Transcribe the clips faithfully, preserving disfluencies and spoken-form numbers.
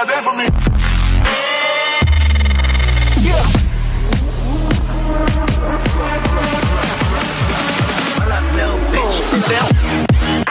got that for me. Yeah. Hold up, little bitch. Sit down.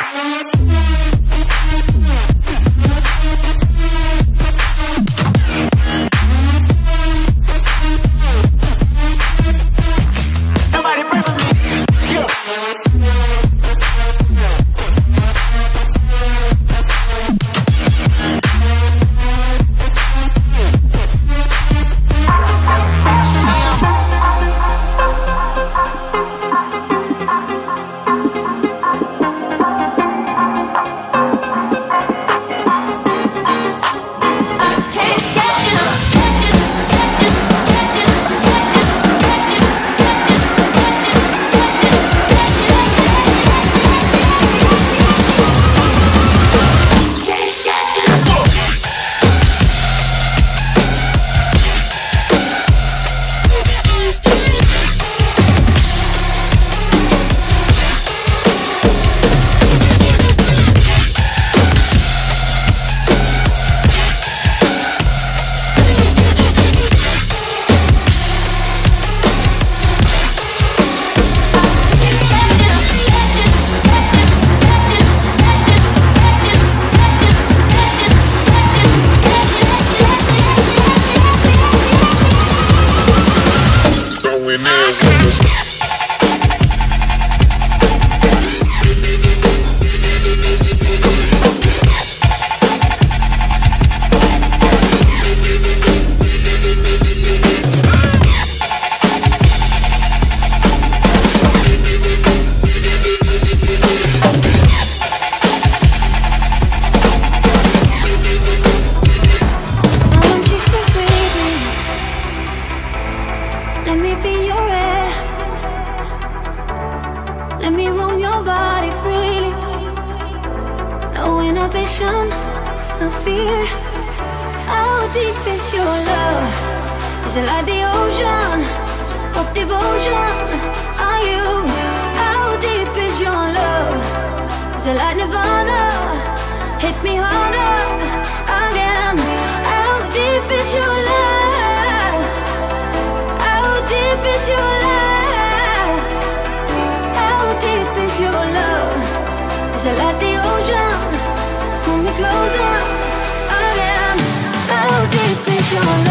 No fear. How deep is your love? Is it like the ocean? What devotion are you? How deep is your love? Is it like Nirvana? Hit me harder again. How deep is your love? How deep is your love? How deep is your love? Is it like the ocean? Pull me closer again. How deep is your love?